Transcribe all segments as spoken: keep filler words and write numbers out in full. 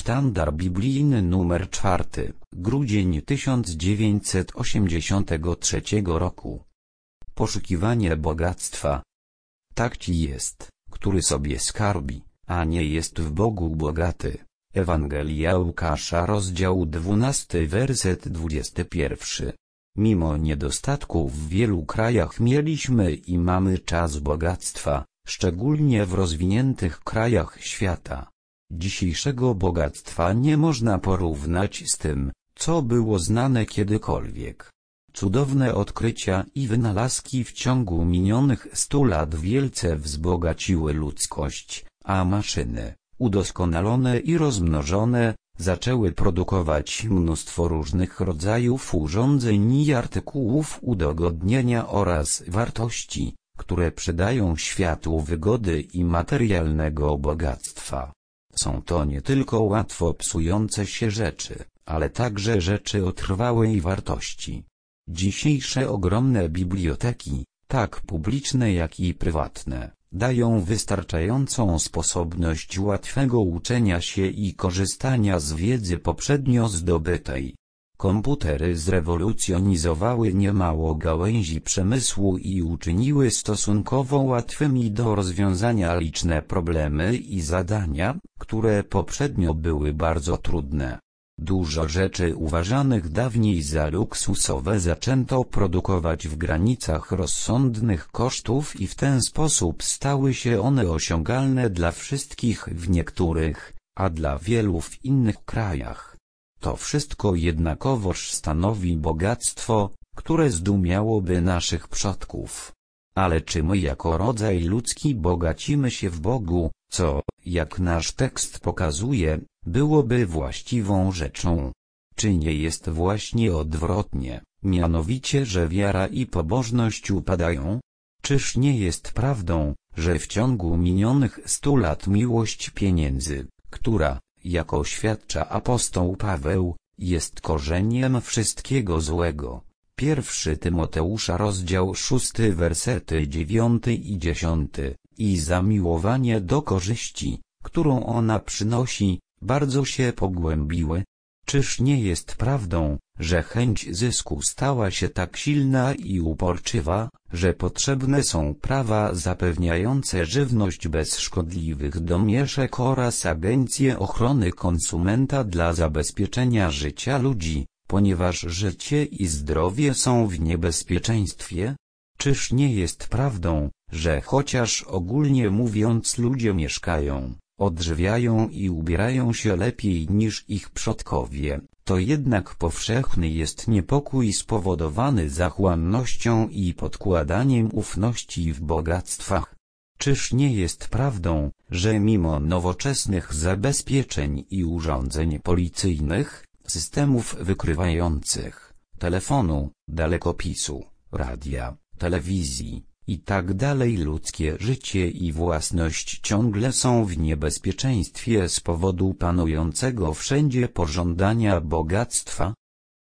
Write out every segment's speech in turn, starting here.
Sztandar biblijny numer czwarty, grudzień tysiąc dziewięćset osiemdziesiątego trzeciego roku. Poszukiwanie bogactwa. Tak ci jest, który sobie skarbi, a nie jest w Bogu bogaty. Ewangelia Łukasza, rozdział dwunasty, werset dwudziesty pierwszy. Mimo niedostatków w wielu krajach mieliśmy i mamy czas bogactwa, szczególnie w rozwiniętych krajach świata. Dzisiejszego bogactwa nie można porównać z tym, co było znane kiedykolwiek. Cudowne odkrycia i wynalazki w ciągu minionych stu lat wielce wzbogaciły ludzkość, a maszyny, udoskonalone i rozmnożone, zaczęły produkować mnóstwo różnych rodzajów urządzeń i artykułów udogodnienia oraz wartości, które przydają światu wygody i materialnego bogactwa. Są to nie tylko łatwo psujące się rzeczy, ale także rzeczy o trwałej wartości. Dzisiejsze ogromne biblioteki, tak publiczne jak i prywatne, dają wystarczającą sposobność łatwego uczenia się i korzystania z wiedzy poprzednio zdobytej. Komputery zrewolucjonizowały niemało gałęzi przemysłu i uczyniły stosunkowo łatwymi do rozwiązania liczne problemy i zadania, które poprzednio były bardzo trudne. Dużo rzeczy uważanych dawniej za luksusowe zaczęto produkować w granicach rozsądnych kosztów i w ten sposób stały się one osiągalne dla wszystkich w niektórych, a dla wielu w innych krajach. To wszystko jednakowoż stanowi bogactwo, które zdumiałoby naszych przodków. Ale czy my jako rodzaj ludzki bogacimy się w Bogu, co, jak nasz tekst pokazuje, byłoby właściwą rzeczą? Czy nie jest właśnie odwrotnie, mianowicie że wiara i pobożność upadają? Czyż nie jest prawdą, że w ciągu minionych stu lat miłość pieniędzy, która, jak oświadcza apostoł Paweł, jest korzeniem wszystkiego złego? Pierwszy Tymoteusza, rozdział szósty, wersety dziewiąty i dziesiąty. I zamiłowanie do korzyści, którą ona przynosi, bardzo się pogłębiły. Czyż nie jest prawdą, że chęć zysku stała się tak silna i uporczywa, że potrzebne są prawa zapewniające żywność bez szkodliwych domieszek oraz agencje ochrony konsumenta dla zabezpieczenia życia ludzi, ponieważ życie i zdrowie są w niebezpieczeństwie? Czyż nie jest prawdą, że chociaż ogólnie mówiąc ludzie mieszkają, odżywiają i ubierają się lepiej niż ich przodkowie, to jednak powszechny jest niepokój spowodowany zachłannością i podkładaniem ufności w bogactwach? Czyż nie jest prawdą, że mimo nowoczesnych zabezpieczeń i urządzeń policyjnych, systemów wykrywających, telefonu, dalekopisu, radia, telewizji i tak dalej, ludzkie życie i własność ciągle są w niebezpieczeństwie z powodu panującego wszędzie pożądania bogactwa?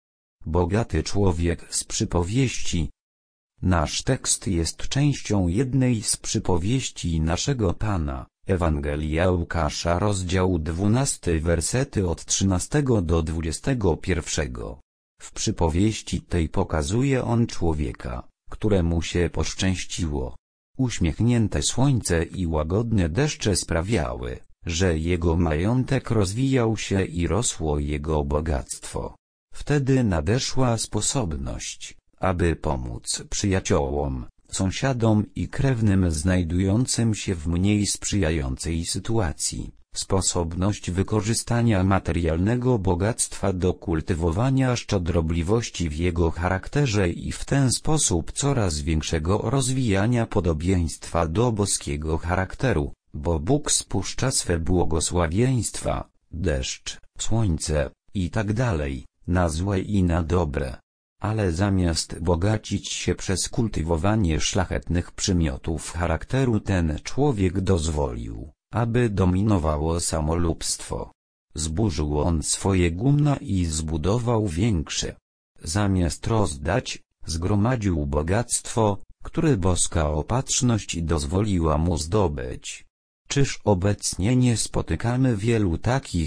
Bogaty człowiek z przypowieści. Nasz tekst jest częścią jednej z przypowieści naszego Pana, Ewangelia Łukasza, rozdział dwunasty, wersety od trzynastego do dwudziestego pierwszego. W przypowieści tej pokazuje on człowieka, któremu się poszczęściło. Uśmiechnięte słońce i łagodne deszcze sprawiały, że jego majątek rozwijał się i rosło jego bogactwo. Wtedy nadeszła sposobność, aby pomóc przyjaciołom, sąsiadom i krewnym znajdującym się w mniej sprzyjającej sytuacji. Sposobność wykorzystania materialnego bogactwa do kultywowania szczodrobliwości w jego charakterze i w ten sposób coraz większego rozwijania podobieństwa do boskiego charakteru, bo Bóg spuszcza swe błogosławieństwa, deszcz, słońce i tak dalej, na złe i na dobre. Ale zamiast bogacić się przez kultywowanie szlachetnych przymiotów charakteru, ten człowiek dozwolił, aby dominowało samolubstwo. Zburzył on swoje gumna i zbudował większe. Zamiast rozdać, zgromadził bogactwo, które boska opatrzność dozwoliła mu zdobyć. Czyż obecnie nie spotykamy wielu takich,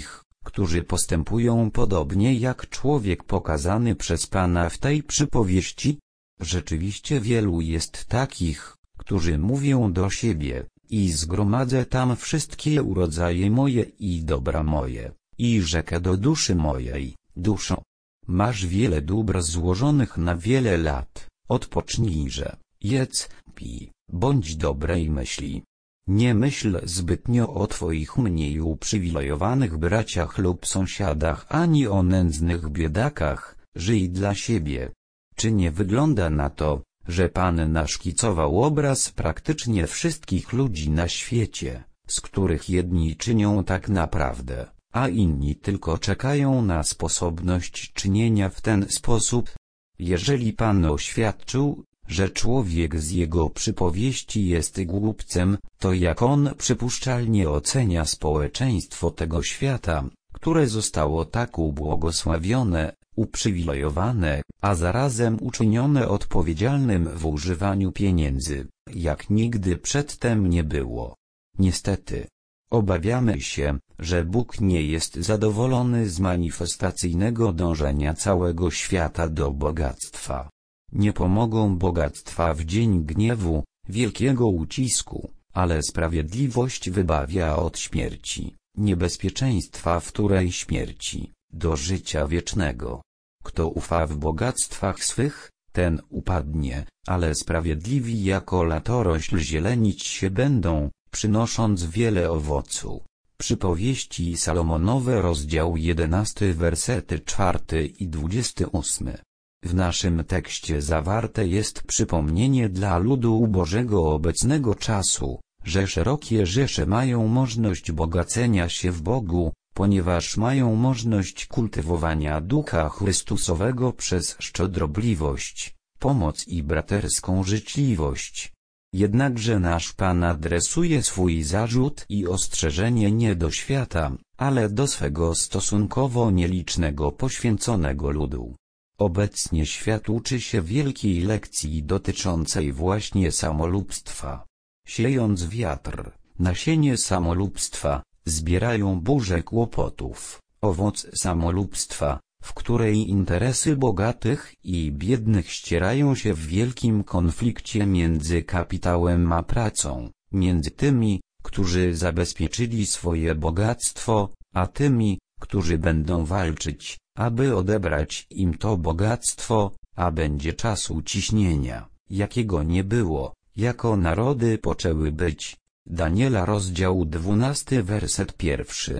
którzy postępują podobnie jak człowiek pokazany przez Pana w tej przypowieści? Rzeczywiście wielu jest takich, którzy mówią do siebie: i zgromadzę tam wszystkie urodzaje moje i dobra moje, i rzekę do duszy mojej: duszo, masz wiele dóbr złożonych na wiele lat, odpocznijże, jedz, pij, bądź dobrej myśli. Nie myśl zbytnio o twoich mniej uprzywilejowanych braciach lub sąsiadach ani o nędznych biedakach, żyj dla siebie. Czy nie wygląda na to, że Pan naszkicował obraz praktycznie wszystkich ludzi na świecie, z których jedni czynią tak naprawdę, a inni tylko czekają na sposobność czynienia w ten sposób? Jeżeli Pan oświadczył, że człowiek z jego przypowieści jest głupcem, to jak on przypuszczalnie ocenia społeczeństwo tego świata, które zostało tak ubłogosławione, uprzywilejowane, a zarazem uczynione odpowiedzialnym w używaniu pieniędzy, jak nigdy przedtem nie było. Niestety, obawiamy się, że Bóg nie jest zadowolony z manifestacyjnego dążenia całego świata do bogactwa. Nie pomogą bogactwa w dzień gniewu, wielkiego ucisku, ale sprawiedliwość wybawia od śmierci, niebezpieczeństwa wtórej śmierci, do życia wiecznego. Kto ufa w bogactwach swych, ten upadnie, ale sprawiedliwi jako latorośl zielenić się będą, przynosząc wiele owocu. Przypowieści Salomonowe, rozdział jedenasty, wersety czwarty i dwudziesty ósmy. W naszym tekście zawarte jest przypomnienie dla ludu Bożego obecnego czasu, że szerokie rzesze mają możliwość bogacenia się w Bogu, ponieważ mają możliwość kultywowania Ducha Chrystusowego przez szczodrobliwość, pomoc i braterską życzliwość. Jednakże nasz Pan adresuje swój zarzut i ostrzeżenie nie do świata, ale do swego stosunkowo nielicznego poświęconego ludu. Obecnie świat uczy się wielkiej lekcji dotyczącej właśnie samolubstwa. Siejąc wiatr, nasienie samolubstwa, zbierają burzę kłopotów, owoc samolubstwa, w której interesy bogatych i biednych ścierają się w wielkim konflikcie między kapitałem a pracą, między tymi, którzy zabezpieczyli swoje bogactwo, a tymi, którzy będą walczyć, aby odebrać im to bogactwo, a będzie czasu ciśnienia, jakiego nie było, jako narody poczęły być. Daniela, rozdział dwunasty, werset pierwszy.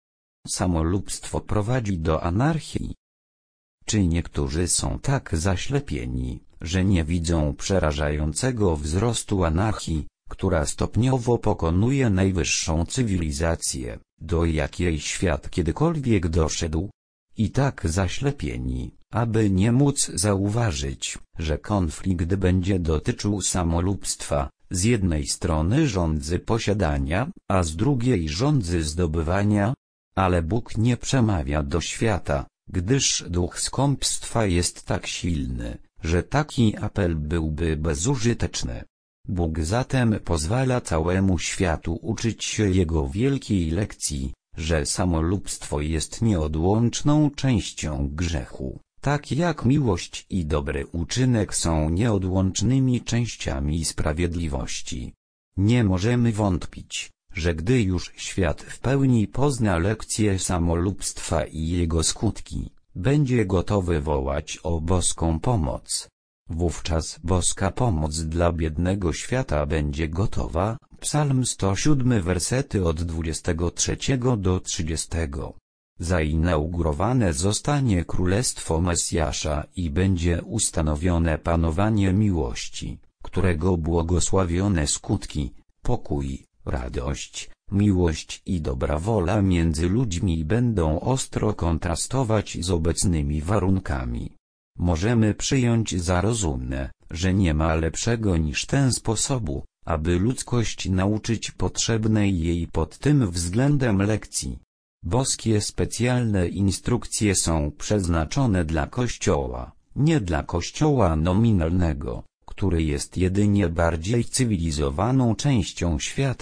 Samolubstwo prowadzi do anarchii. Czy niektórzy są tak zaślepieni, że nie widzą przerażającego wzrostu anarchii, która stopniowo pokonuje najwyższą cywilizację, do jakiej świat kiedykolwiek doszedł? I tak zaślepieni, aby nie móc zauważyć, że konflikt będzie dotyczył samolubstwa, z jednej strony rządzy posiadania, a z drugiej rządzy zdobywania? Ale Bóg nie przemawia do świata, gdyż duch skąpstwa jest tak silny, że taki apel byłby bezużyteczny. Bóg zatem pozwala całemu światu uczyć się Jego wielkiej lekcji, że samolubstwo jest nieodłączną częścią grzechu, tak jak miłość i dobry uczynek są nieodłącznymi częściami sprawiedliwości. Nie możemy wątpić, że gdy już świat w pełni pozna lekcję samolubstwa i jego skutki, będzie gotowy wołać o boską pomoc. Wówczas boska pomoc dla biednego świata będzie gotowa. Psalm sto siedem, wersety od dwudziestego trzeciego do trzydziestego. Zainaugurowane zostanie Królestwo Mesjasza i będzie ustanowione panowanie miłości, którego błogosławione skutki, pokój, radość, miłość i dobra wola między ludźmi będą ostro kontrastować z obecnymi warunkami. Możemy przyjąć za rozumne, że nie ma lepszego niż ten sposobu, aby ludzkość nauczyć potrzebnej jej pod tym względem lekcji. Boskie specjalne instrukcje są przeznaczone dla Kościoła, nie dla Kościoła nominalnego, który jest jedynie bardziej cywilizowaną częścią świata,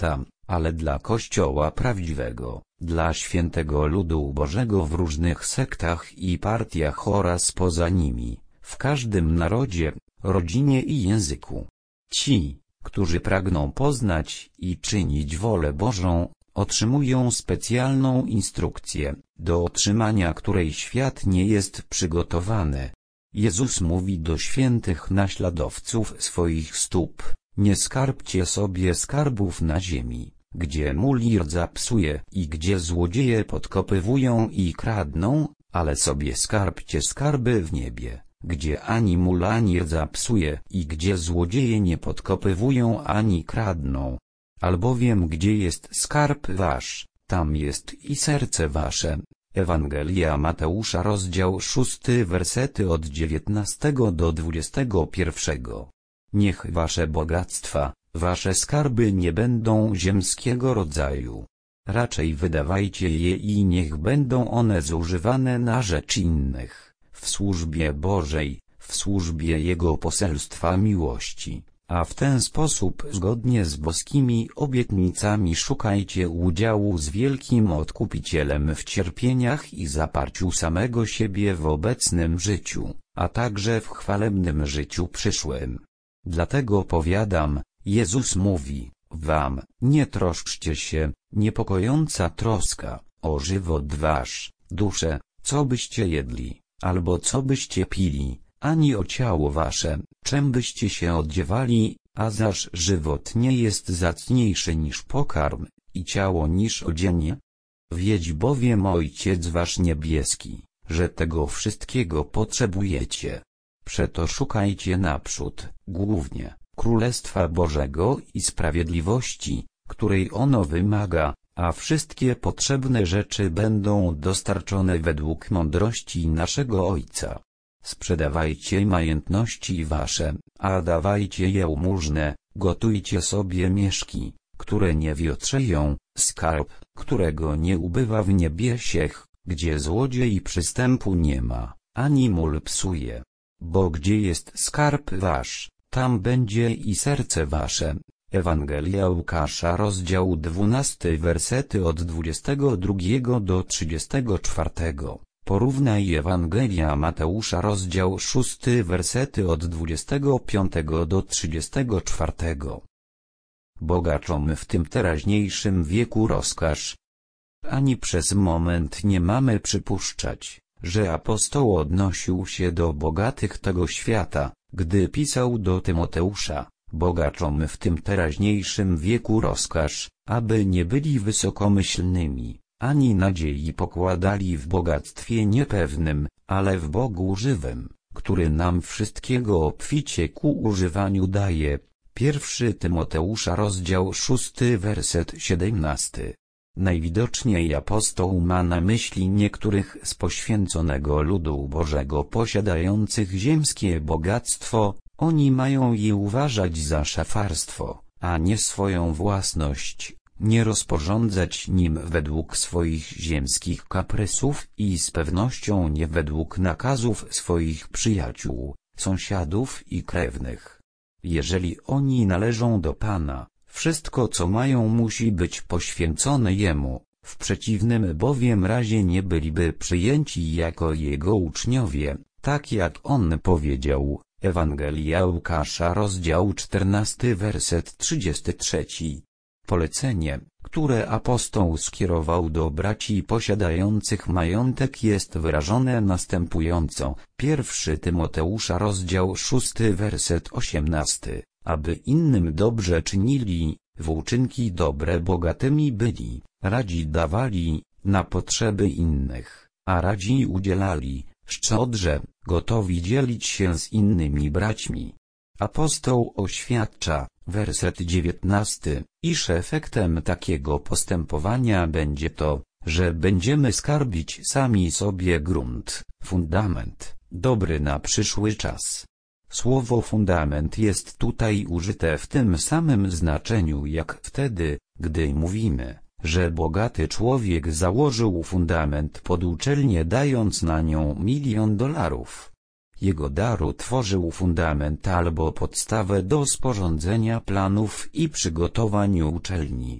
ale dla Kościoła prawdziwego, dla świętego ludu Bożego w różnych sektach i partiach oraz poza nimi, w każdym narodzie, rodzinie i języku. Ci, którzy pragną poznać i czynić wolę Bożą, otrzymują specjalną instrukcję, do otrzymania której świat nie jest przygotowany. Jezus mówi do świętych naśladowców swoich stóp: nie skarbcie sobie skarbów na ziemi, gdzie mól i rdza psuje i gdzie złodzieje podkopywują i kradną, ale sobie skarbcie skarby w niebie, gdzie ani mól ani rdza psuje i gdzie złodzieje nie podkopywują ani kradną. Albowiem gdzie jest skarb wasz, tam jest i serce wasze. Ewangelia Mateusza, rozdział szósty, wersety od dziewiętnastego do dwudziestego pierwszego. Niech wasze bogactwa, wasze skarby nie będą ziemskiego rodzaju. Raczej wydawajcie je i niech będą one zużywane na rzecz innych, w służbie Bożej, w służbie Jego poselstwa miłości. A w ten sposób zgodnie z boskimi obietnicami szukajcie udziału z wielkim Odkupicielem w cierpieniach i zaparciu samego siebie w obecnym życiu, a także w chwalebnym życiu przyszłym. Dlatego powiadam, Jezus mówi wam, nie troszczcie się, niepokojąca troska, o żywot wasz, duszę, co byście jedli, albo co byście pili, ani o ciało wasze, czym byście się odziewali, a zaż żywot nie jest zacniejszy niż pokarm, i ciało niż odzienie? Wiedź bowiem Ojciec wasz niebieski, że tego wszystkiego potrzebujecie. Przeto szukajcie naprzód, głównie, Królestwa Bożego i sprawiedliwości, której ono wymaga, a wszystkie potrzebne rzeczy będą dostarczone według mądrości naszego Ojca. Sprzedawajcie majątności wasze, a dawajcie jałmużnę, gotujcie sobie mieszki, które nie wiotrzeją, skarb, którego nie ubywa w niebiesiech, gdzie złodziej przystępu nie ma, ani mól psuje. Bo gdzie jest skarb wasz, tam będzie i serce wasze. Ewangelia Łukasza, rozdział dwunasty, wersety od dwudziestego drugiego do trzydziestego czwartego. Porównaj Ewangelia Mateusza, rozdział szósty, wersety od dwudziestego piątego do trzydziestego czwartego. Bogaczom w tym teraźniejszym wieku rozkaż. Ani przez moment nie mamy przypuszczać, że apostoł odnosił się do bogatych tego świata, gdy pisał do Tymoteusza: bogaczom w tym teraźniejszym wieku rozkaż, aby nie byli wysokomyślnymi, ani nadziei pokładali w bogactwie niepewnym, ale w Bogu żywym, który nam wszystkiego obficie ku używaniu daje. Pierwszy Tymoteusza, rozdział szósty, werset siedemnasty. Najwidoczniej apostoł ma na myśli niektórych z poświęconego ludu Bożego posiadających ziemskie bogactwo. Oni mają je uważać za szafarstwo, a nie swoją własność, nie rozporządzać nim według swoich ziemskich kaprysów i z pewnością nie według nakazów swoich przyjaciół, sąsiadów i krewnych. Jeżeli oni należą do Pana, wszystko co mają musi być poświęcone Jemu, w przeciwnym bowiem razie nie byliby przyjęci jako Jego uczniowie, tak jak On powiedział. Ewangelia Łukasza, rozdział czternasty, werset trzydziesty trzeci. Polecenie, które apostoł skierował do braci posiadających majątek, jest wyrażone następująco. Pierwszy Tymoteusza, rozdział szósty, werset osiemnasty. Aby innym dobrze czynili, w uczynki dobre bogatymi byli, radzi dawali, na potrzeby innych, a radzi udzielali, szczodrze, gotowi dzielić się z innymi braćmi. Apostoł oświadcza, werset dziewiętnasty, iż efektem takiego postępowania będzie to, że będziemy skarbić sami sobie grunt, fundament, dobry na przyszły czas. Słowo fundament jest tutaj użyte w tym samym znaczeniu jak wtedy, gdy mówimy, że bogaty człowiek założył fundament pod uczelnię, dając na nią milion dolarów. Jego dar utworzył fundament albo podstawę do sporządzenia planów i przygotowań uczelni.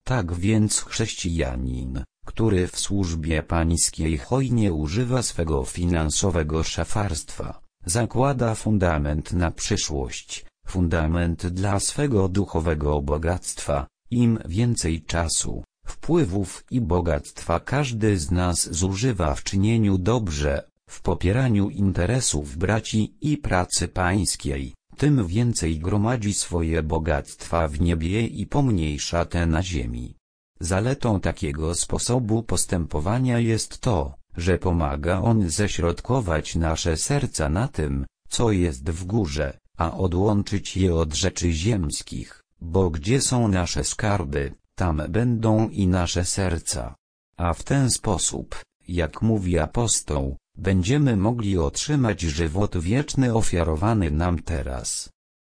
Tak więc chrześcijanin, który w służbie pańskiej hojnie używa swego finansowego szafarstwa, zakłada fundament na przyszłość, fundament dla swego duchowego bogactwa. Im więcej czasu, wpływów i bogactwa każdy z nas zużywa w czynieniu dobrze, w popieraniu interesów braci i pracy pańskiej, tym więcej gromadzi swoje bogactwa w niebie i pomniejsza te na ziemi. Zaletą takiego sposobu postępowania jest to, że pomaga on ześrodkować nasze serca na tym, co jest w górze, a odłączyć je od rzeczy ziemskich, bo gdzie są nasze skarby, tam będą i nasze serca. A w ten sposób, jak mówi apostoł, będziemy mogli otrzymać żywot wieczny ofiarowany nam teraz.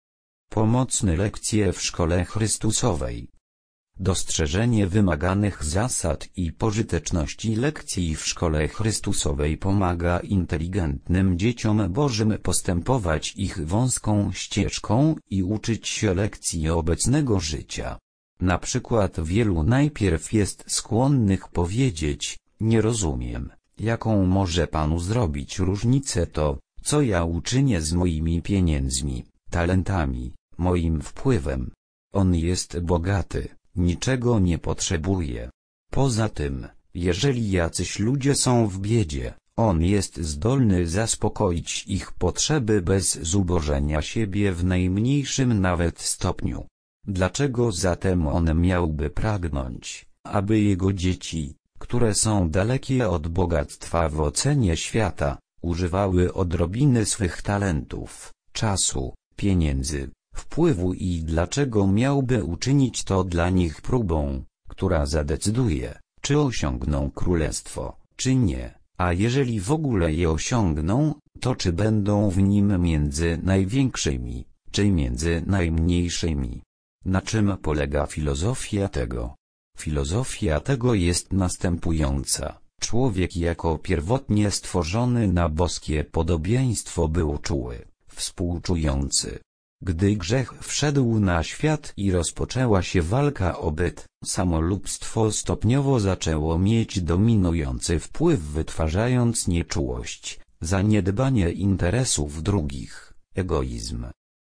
Pomocne lekcje w szkole Chrystusowej. Dostrzeżenie wymaganych zasad i pożyteczności lekcji w szkole Chrystusowej pomaga inteligentnym dzieciom Bożym postępować ich wąską ścieżką i uczyć się lekcji obecnego życia. Na przykład wielu najpierw jest skłonnych powiedzieć: nie rozumiem, jaką może Panu zrobić różnicę to, co ja uczynię z moimi pieniędzmi, talentami, moim wpływem. On jest bogaty, niczego nie potrzebuje. Poza tym, jeżeli jacyś ludzie są w biedzie, On jest zdolny zaspokoić ich potrzeby bez zubożenia siebie w najmniejszym nawet stopniu. Dlaczego zatem On miałby pragnąć, aby Jego dzieci, które są dalekie od bogactwa w ocenie świata, używały odrobiny swych talentów, czasu, pieniędzy, wpływu i dlaczego miałby uczynić to dla nich próbą, która zadecyduje, czy osiągną królestwo, czy nie, a jeżeli w ogóle je osiągną, to czy będą w nim między największymi, czy między najmniejszymi. Na czym polega filozofia tego? Filozofia tego jest następująca. Człowiek jako pierwotnie stworzony na boskie podobieństwo był czuły, współczujący. Gdy grzech wszedł na świat i rozpoczęła się walka o byt, samolubstwo stopniowo zaczęło mieć dominujący wpływ, wytwarzając nieczułość, zaniedbanie interesów drugich, egoizm.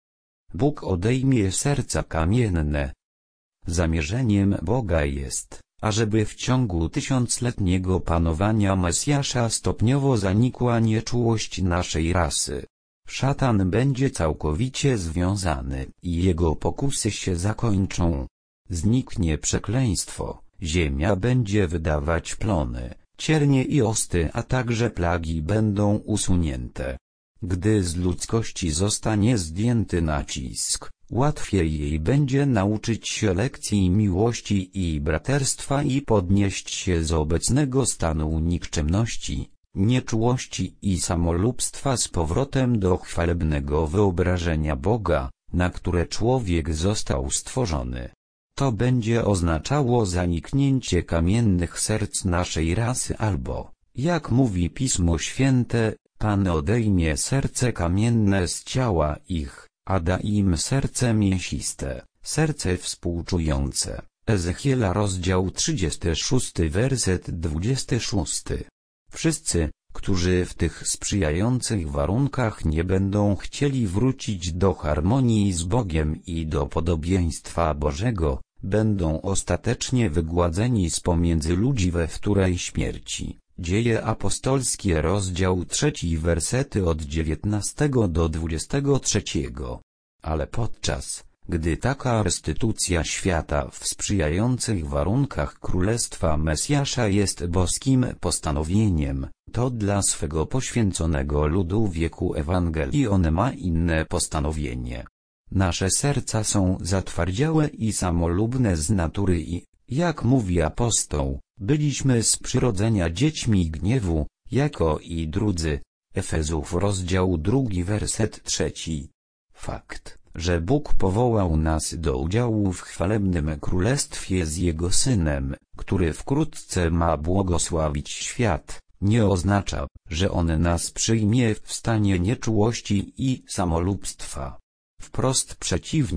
Bóg odejmie serca kamienne. Zamierzeniem Boga jest, ażeby w ciągu tysiącletniego panowania Mesjasza stopniowo zanikła nieczułość naszej rasy. Szatan będzie całkowicie związany i jego pokusy się zakończą. Zniknie przekleństwo, ziemia będzie wydawać plony, ciernie i osty, a także plagi będą usunięte. Gdy z ludzkości zostanie zdjęty nacisk, łatwiej jej będzie nauczyć się lekcji miłości i braterstwa i podnieść się z obecnego stanu nikczemności, nieczułości i samolubstwa z powrotem do chwalebnego wyobrażenia Boga, na które człowiek został stworzony. To będzie oznaczało zaniknięcie kamiennych serc naszej rasy albo, jak mówi Pismo Święte, Pan odejmie serce kamienne z ciała ich, a da im serce mięsiste, serce współczujące. Ezechiela rozdział trzydziesty szósty werset dwudziesty szósty. Wszyscy, którzy w tych sprzyjających warunkach nie będą chcieli wrócić do harmonii z Bogiem i do podobieństwa Bożego, będą ostatecznie wygładzeni z pomiędzy ludzi we wtórej śmierci. Dzieje apostolskie rozdział trzeci wersety od dziewiętnastego do dwudziestego trzeciego. Ale podczas, gdy taka restytucja świata w sprzyjających warunkach Królestwa Mesjasza jest boskim postanowieniem, to dla swego poświęconego ludu wieku Ewangelii on ma inne postanowienie. Nasze serca są zatwardziałe i samolubne z natury i, jak mówi apostoł, byliśmy z przyrodzenia dziećmi gniewu, jako i drudzy. Efezów rozdział drugi werset trzeci. Fakt, że Bóg powołał nas do udziału w chwalebnym królestwie z Jego Synem, który wkrótce ma błogosławić świat, nie oznacza, że On nas przyjmie w stanie nieczułości i samolubstwa. Wprost przeciwnie,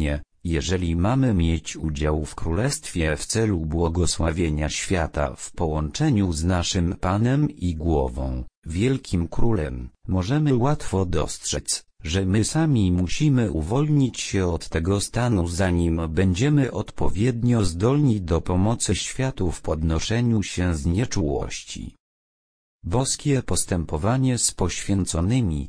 Jeżeli mamy mieć udział w Królestwie w celu błogosławienia świata w połączeniu z naszym Panem i Głową, Wielkim Królem, możemy łatwo dostrzec, że my sami musimy uwolnić się od tego stanu, zanim będziemy odpowiednio zdolni do pomocy światu w podnoszeniu się z nieczułości. Boskie postępowanie z poświęconymi.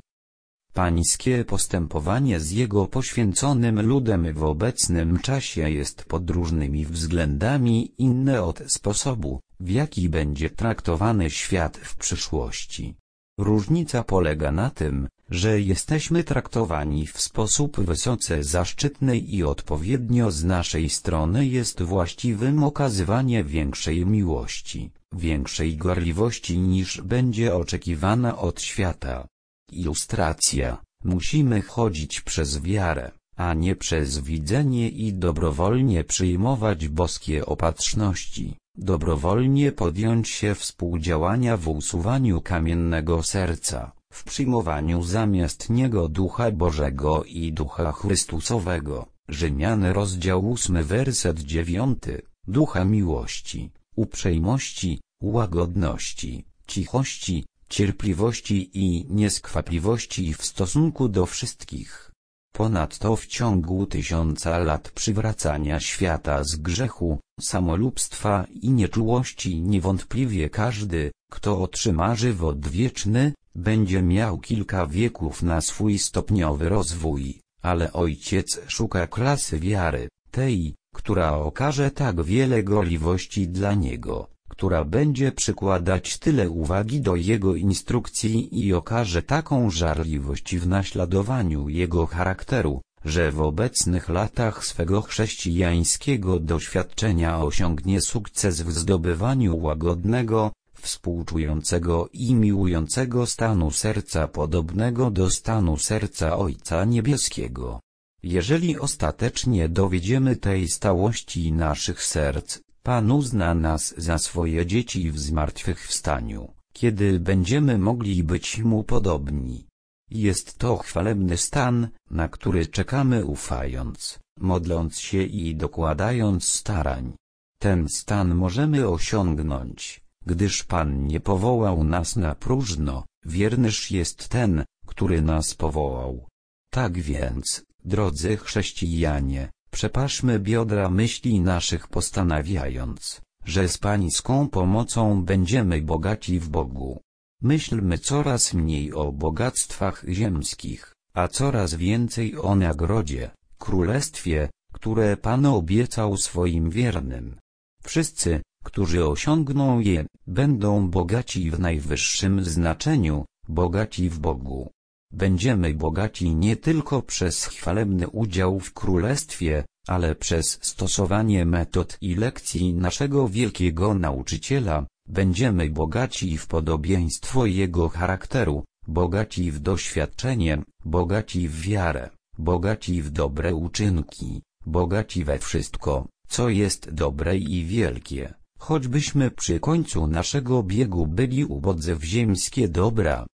Pańskie postępowanie z Jego poświęconym ludem w obecnym czasie jest pod różnymi względami inne od sposobu, w jaki będzie traktowany świat w przyszłości. Różnica polega na tym, że jesteśmy traktowani w sposób wysoce zaszczytny i odpowiednio z naszej strony jest właściwym okazywanie większej miłości, większej gorliwości niż będzie oczekiwana od świata. Ilustracja: musimy chodzić przez wiarę, a nie przez widzenie i dobrowolnie przyjmować boskie opatrzności, dobrowolnie podjąć się współdziałania w usuwaniu kamiennego serca, w przyjmowaniu zamiast niego Ducha Bożego i Ducha Chrystusowego. Rzymian rozdział ósmy werset dziewiąty, Ducha miłości, uprzejmości, łagodności, cichości, cierpliwości i nieskwapliwości w stosunku do wszystkich. Ponadto w ciągu tysiąca lat przywracania świata z grzechu, samolubstwa i nieczułości niewątpliwie każdy, kto otrzyma żywot wieczny, będzie miał kilka wieków na swój stopniowy rozwój, ale Ojciec szuka klasy wiary, tej, która okaże tak wiele gorliwości dla Niego, która będzie przykładać tyle uwagi do Jego instrukcji i okaże taką żarliwość w naśladowaniu Jego charakteru, że w obecnych latach swego chrześcijańskiego doświadczenia osiągnie sukces w zdobywaniu łagodnego, współczującego i miłującego stanu serca podobnego do stanu serca Ojca Niebieskiego. Jeżeli ostatecznie dowiedziemy tej stałości naszych serc, Pan uzna nas za swoje dzieci w zmartwychwstaniu, kiedy będziemy mogli być Mu podobni. Jest to chwalebny stan, na który czekamy ufając, modląc się i dokładając starań. Ten stan możemy osiągnąć, gdyż Pan nie powołał nas na próżno, wiernyż jest ten, który nas powołał. Tak więc, drodzy chrześcijanie, przepaszmy biodra myśli naszych, postanawiając, że z Pańską pomocą będziemy bogaci w Bogu. Myślmy coraz mniej o bogactwach ziemskich, a coraz więcej o nagrodzie, królestwie, które Pan obiecał swoim wiernym. Wszyscy, którzy osiągną je, będą bogaci w najwyższym znaczeniu, bogaci w Bogu. Będziemy bogaci nie tylko przez chwalebny udział w królestwie, ale przez stosowanie metod i lekcji naszego wielkiego nauczyciela. Będziemy bogaci w podobieństwo Jego charakteru, bogaci w doświadczenie, bogaci w wiarę, bogaci w dobre uczynki, bogaci we wszystko, co jest dobre i wielkie, choćbyśmy przy końcu naszego biegu byli ubodzy w ziemskie dobra.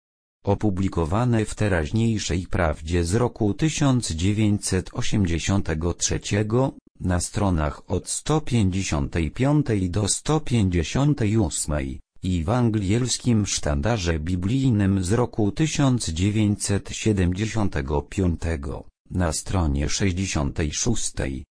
Opublikowane w Teraźniejszej Prawdzie z roku tysiąc dziewięćset osiemdziesiątego trzeciego, na stronach od sto pięćdziesiątej piątej do sto pięćdziesiątej ósmej, i w angielskim sztandarze biblijnym z roku tysiąc dziewięćset siedemdziesiątego piątego, na stronie sześćdziesiątej szóstej.